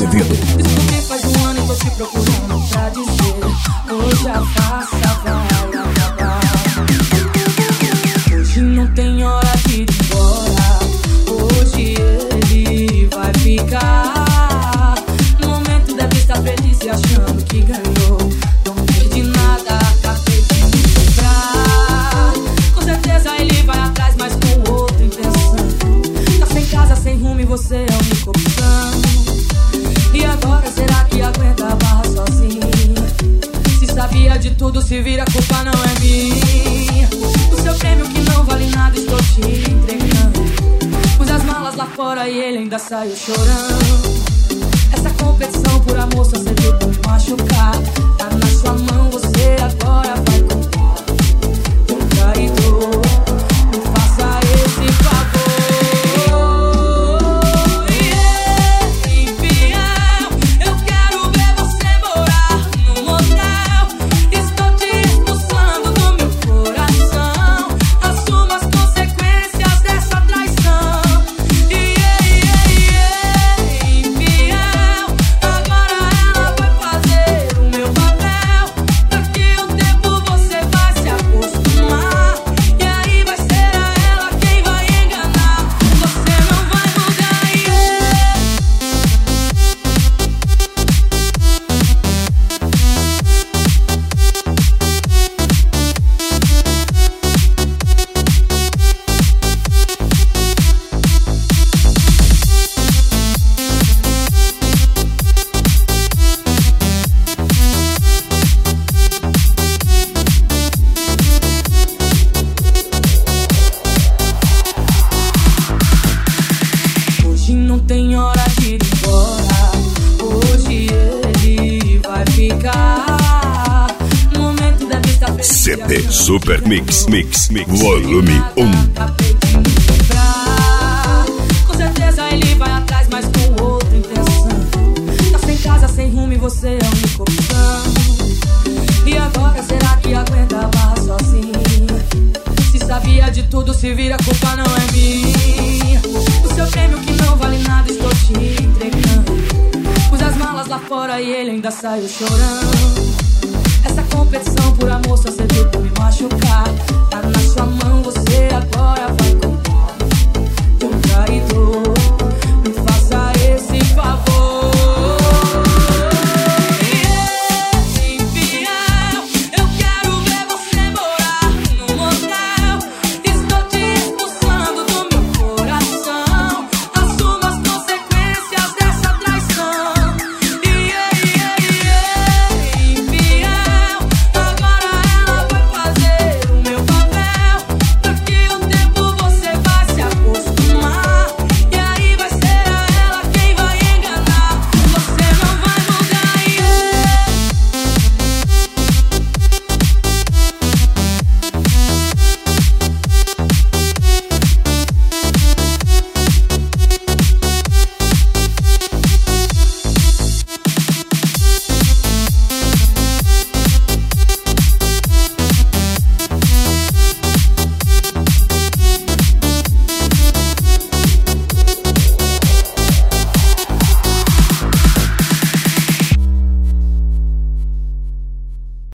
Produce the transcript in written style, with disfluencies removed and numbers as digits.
ouvido. Descobri faz um ano e tô te procurando pra dizer: hoje a farsa vai acabar. Hoje não tem hora de ir embora. Hoje ele vai ficar. No momento deve estar feliz e achando que ganhou. Não perdi nada, acabei de me livrar. Com certeza ele vai atrás, mas com outra intenção. Tá sem casa, sem rumo e você é a única opção. E agora será que aguenta a barra sozinha? Se sabia de tudo, se vira, a culpa não é minha. O seu prêmio que não vale nada, estou te entregando. Pus as malas lá fora e ele ainda saiu chorando. Essa competição por amor só serviu pra me machucar. Tá na sua mão, você agora vai contar. Um traidor, me faça esse favor. Não tem hora de ir embora. Hoje ele vai ficar. No momento deve estar feliz. CD Super Mix Volume 1. Com certeza ele vai atrás, mas com outra intenção. Tá sem casa, sem rumo e você é a única opção. E agora será que aguenta a barra sozinha? Se sabia de tudo, se vira, a culpa não é minha. O seu prêmio que não vale nada, estou te entregando. Pus as malas lá fora e ele ainda saiu chorando. Essa competição por amor só serviu pra me machucar.